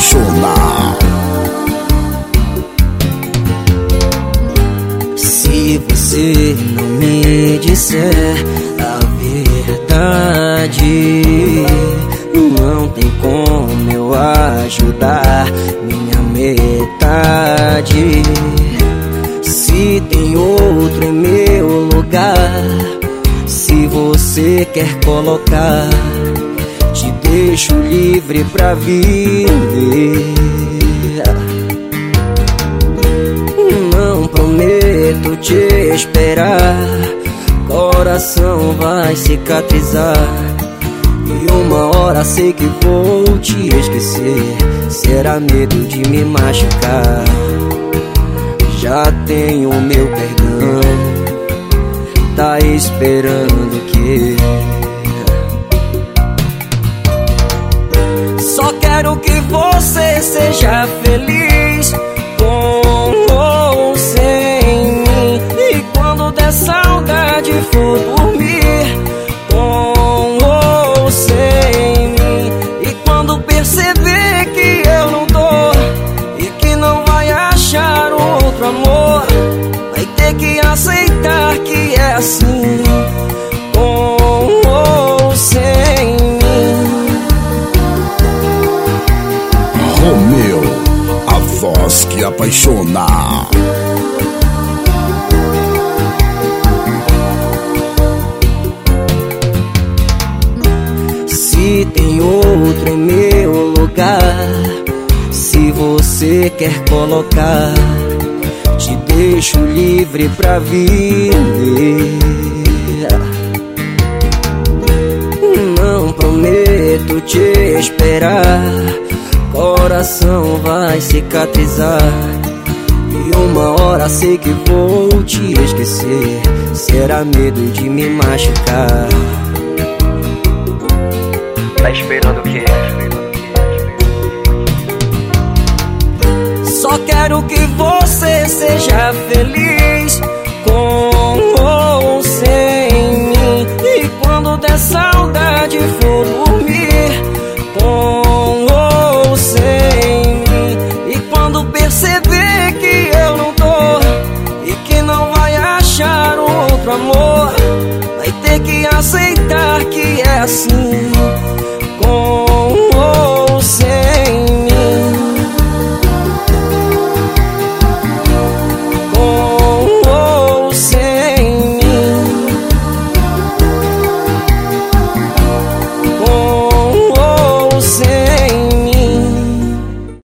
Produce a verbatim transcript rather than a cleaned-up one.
apaixona. Se você não me disser a verdade, não tem como eu ajudar minha metade. Se tem outro em meu lugar, se você quer colocar, te deixo livre pra viver. Não prometo te esperar, coração vai cicatrizar, e uma hora sei que vou te esquecer. Será medo de me machucar? Já tenho o meu perdão, tá esperando o quê? Só quero que você seja feliz, com ou sem mim. E quando der saudade for dormir, com ou sem mim. E quando perceber que eu não tô e que não vai achar outro amor, vai ter que aceitar que é assim, com ou sem mim. Romeu, a voz que apaixona. Se tem outro em meu lugar, se você quer colocar, te deixo livre pra viver. Não prometo te esperar, coração vai cicatrizar, e uma hora sei que vou te esquecer. Será medo de me machucar? Tá esperando o quê? Só quero que você seja feliz, com ou sem mim. E quando der saudade for dormir, com ou sem mim. E quando perceber que eu não tô e que não vai achar outro amor, vai ter que aceitar que é assim,